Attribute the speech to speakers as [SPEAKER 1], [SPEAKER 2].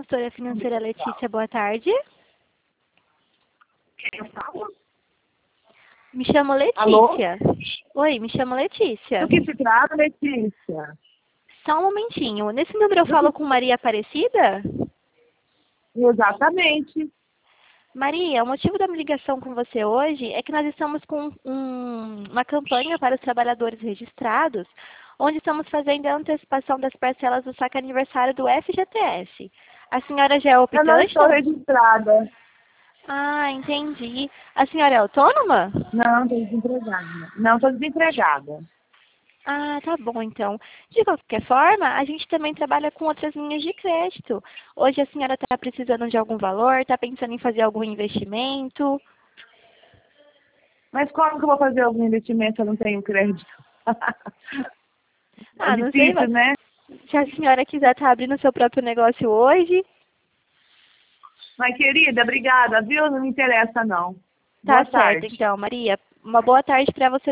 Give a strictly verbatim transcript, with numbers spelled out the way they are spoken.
[SPEAKER 1] consultora financeira Letícia, boa tarde.
[SPEAKER 2] Quem fala?
[SPEAKER 1] Me chamo Letícia.
[SPEAKER 2] Alô?
[SPEAKER 1] Oi, me chamo Letícia.
[SPEAKER 2] Do que se trata, Letícia?
[SPEAKER 1] Só um momentinho. Nesse número eu falo com Maria Aparecida?
[SPEAKER 2] Exatamente.
[SPEAKER 1] Maria, o motivo da minha ligação com você hoje é que nós estamos com um, uma campanha para os trabalhadores registrados, onde estamos fazendo a antecipação das parcelas do saque aniversário do F G T S. A senhora já é optante?
[SPEAKER 2] Eu não estou registrada.
[SPEAKER 1] Ah, entendi. A senhora é autônoma?
[SPEAKER 2] Não, estou desempregada. Não, estou desempregada.
[SPEAKER 1] Ah, tá bom, então. De qualquer forma, a gente também trabalha com outras linhas de crédito. Hoje a senhora está precisando de algum valor, está pensando em fazer algum investimento?
[SPEAKER 2] Mas como que eu vou fazer algum investimento se eu não tenho crédito? É
[SPEAKER 1] Ah, não sei,
[SPEAKER 2] difícil,
[SPEAKER 1] mas
[SPEAKER 2] né?
[SPEAKER 1] se a senhora quiser estar abrindo seu próprio negócio hoje,
[SPEAKER 2] Mas, querida, obrigada, viu? Não me interessa, não.
[SPEAKER 1] tá
[SPEAKER 2] Boa
[SPEAKER 1] certo,
[SPEAKER 2] tarde.
[SPEAKER 1] então, Maria. Uma boa tarde para você